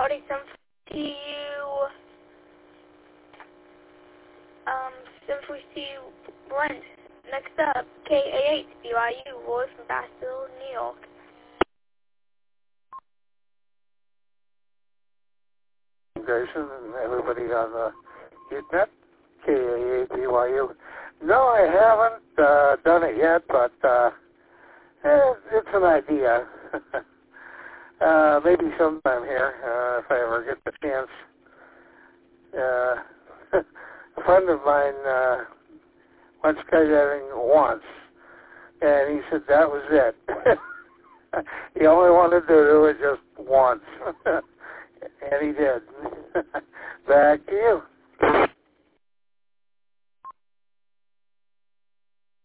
everybody. Some see you. Since we see you, Brent. Next up, KAH, BYU, voice from Bastille, New York. Jason and everybody on the Usenet, KAH, BYU. No, I haven't done it yet, but it's an idea. Maybe sometime here, if I ever get the chance. A friend of mine went skydiving once, and he said that was it. He only wanted to do it just once, and he did. Back to you.